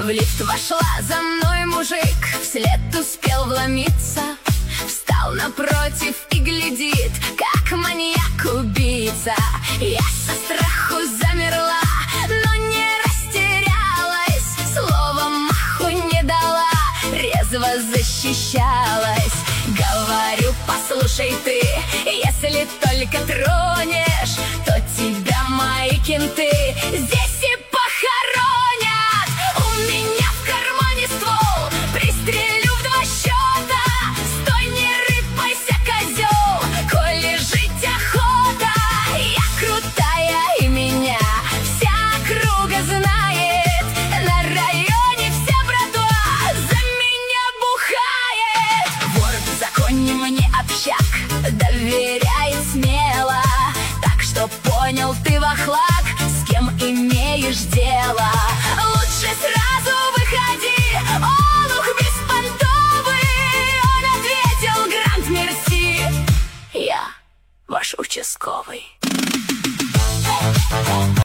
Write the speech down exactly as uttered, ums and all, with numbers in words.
лифт вошла за мной мужик, вслед успел вломиться. Встал напротив и глядит, как маньяк-убийца. Я со страху замерла, но не растерялась, словом маху не дала, резво защищалась. Говорю: послушай ты, если только тронешь, то тебя мои кенты здесь и похоронят. У меня в кармане ствол, пристрелю в два счета. Стой, не рыпайся, козел, коли жить охота. Я крутая, и меня вся округа знает. На районе вся братва за меня бухает. Вор в законе мне общак, доверяет смело. Так что понял ты, вахлак, с кем имеешь дело. Лучше сразу выходи, олух беспонтовый. Он ответил: грант мерси, я ваш участковый.